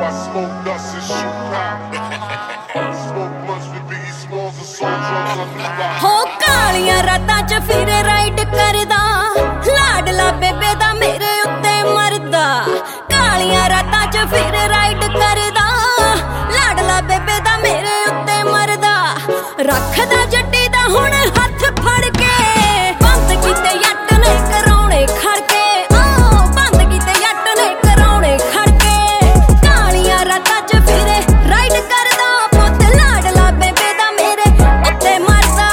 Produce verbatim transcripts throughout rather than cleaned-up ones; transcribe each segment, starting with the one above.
I smoke dust and shoot powder. Smoke blunts with Biggie Smalls and soul drugs on the block. हो कालियां रातां च फिर ride करदा लाडला बेबे दा मेरे उत्ते मरदा कालियां रातां च फिर राइड करदा लाडला बेबे दा मेरे उत्ते मरदा रखदा जट्टी दा हुण हत्थ फड़ के बंद कीते जट ने कराउणे खड़के ओ बंद कीते जट ने कराउणे खड़के कालियां रातां च फिर राइड करदा पुੱਤ लाडला बेबे दा मेरे उत्ते मरदा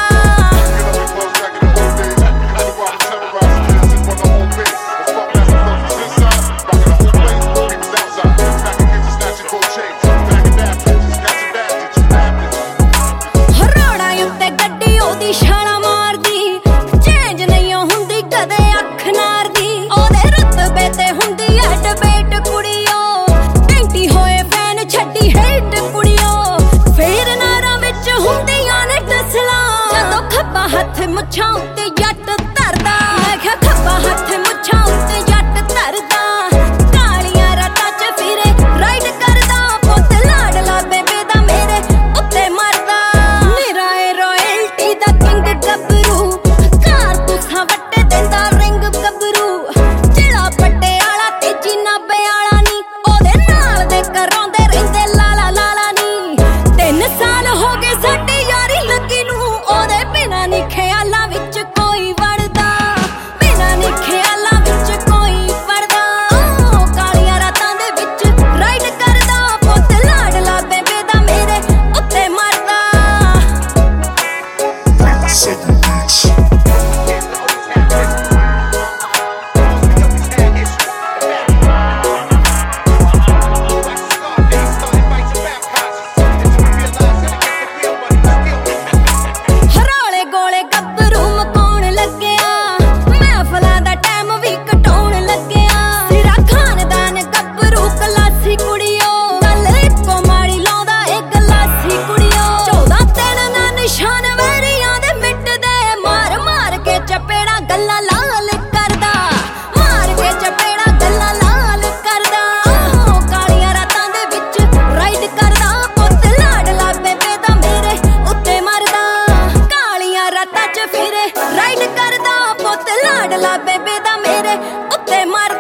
ਛਾਲਾ ਮਾਰਦੀ ਚੇਂਜ ਨਹੀਂ ਹੁੰਦੀ ਕਦੇ ਅੱਖ ਨਾਰਦੀ ਉਹਦੇ ਰੁਤਬੇ ਤੇ ਹੁੰਦੀ ਐ ਡਿਬੇਟ ਕੁੜੀਓ ਘੰਟੀ ਹੋਏ ਫੈਨ ਛੱਡੀ ਹੇਟ ਕੁੜੀਓ ਫੇਰ ਨਾਰਾਂ ਵਿੱਚ ਹੁੰਦੀਆਂ ਨੇ ਟਸਲਾਂ ਜਦੋਂ ਖੱਬਾ ਹੱਥ ਮੁੱਛਾਂ ਉੱਤੇ ਜੱਟ ਧਰਦਾ ਮੈਂ ਕਿਹਾ ਖੱਬਾ ਹੱਥ ਮੁੱਛਾਂ ਉੱਤੇ ਜੱਟ ਧਰਦਾ ਕਾਲੀਆਂ ਰਾਤਾਂ 'ਚ ਫਿਰੇ ਰਾਈਡ ਕਰਦਾ ਪੁੱਤ ਲਾਡਲਾ ਬੇਬੇ ਦਾ ਮੇਰੇ ਉੱਤੇ ਮਰਦਾ ਮੇਰਾ ਏ ਰੋਇਲਟੀ ਦਾ ਗੱਭਰੂ ਕਾਰ ਤੁਸਾਂ ਵੱਟੇ ਦਿੰਦਾ ਰਿੰਗ ਗੱਭਰੂ ਜਿਹੜਾ ਪੱਟੇ ਵਾਲਾ ਤੇ ਜੀਨਾ ਬਿਆਲਾ ਨੀ ਉਹਦੇ ਨਾਲ ਦੇ ਕਰਾਉਂਦੇ ਰਹਿੰਦੇ ਲਾਲਾ ਲਾਲਾ ਨੀ ਤਿੰਨ ਸਾਲ ਹੋ ਗਏ ਸਾਡੀ ਯਾਰੀ ਲੱਗੀ ਨੂੰ ਉਹਦੇ ਬਿਨਾਂ ਨੀ ਖਿਆਲਾਂ ਵਿੱਚ ਕੋਈ ਵੜਦਾ ਬਿਨਾਂ ਨੀ ਖਿਆਲਾਂ ਵਿੱਚ ਕੋਈ ਵੜਦਾ ਓ ਕਾਲੀਆਂ ਰਾਤਾਂ ਦੇ ਵਿੱਚ ਰਾਈਡ ਕਰਦਾ ਪੁੱਤ ਲਾਡਲਾ ਬੇਬੇ ਦਾ ਮੇਰੇ ਉੱਤੇ ਮਰਦਾ ਹਰੋਲੇ ਗੋਲੇ ਗੱਭਰੂ ਮਕਾਉਣ ਲੱਗਿਆ ਮਹਿਫਲਾਂ ਦਾ ਟਾਈਮ ਵੀ ਕਟਾਉਣ ਲੱਗਿਆ ਸਿਰਾ ਖਾਨਦਾਨ ਗੱਭਰੂ ਕਲਾਸੀ ਕੁੜੀਓ ਗੱਲ ਇੱਕੋ ਮਾੜੀ ਲਾਉਂਦਾ ਏ ਗਲਾਸੀ ਕੁੜੀਓ ਚੌਦਾਂ ਦਿਨ ਨਾ ਨਿਸ਼ਾਨ ਵੈਰੀਆਂ ਦੇ ਮਿਟਦੇ ਮਾਰ ਮਾਰ ਕੇ ਚਪੇੜਾ ਗੱਲਾਂ ਲਾਲ ਕਰਦਾ ਮਾਰ ਕੇ ਚਪੇੜਾ ਗੱਲਾਂ ਲਾਲ ਕਰਦਾ ਓ ਕਾਲੀਆਂ ਰਾਤਾਂ ਦੇ ਵਿੱਚ ਰਾਈਡ ਕਰਦਾ ਪੁੱਤ ਲਾਡਲਾ ਬੇਬੇ ਦਾ ਮੇਰੇ ਉੱਤੇ ਮਰਦਾ ਕਾਲੀਆਂ ਰਾਤਾਂ 'ਚ ਫਿਰੇ ਰਾਈਡ ਕਰਦਾ ਪੁੱਤ ਲਾਡਲਾ ਬੇਬੇ ਦਾ ਮੇਰੇ ਉੱਤੇ ਮਰਦਾ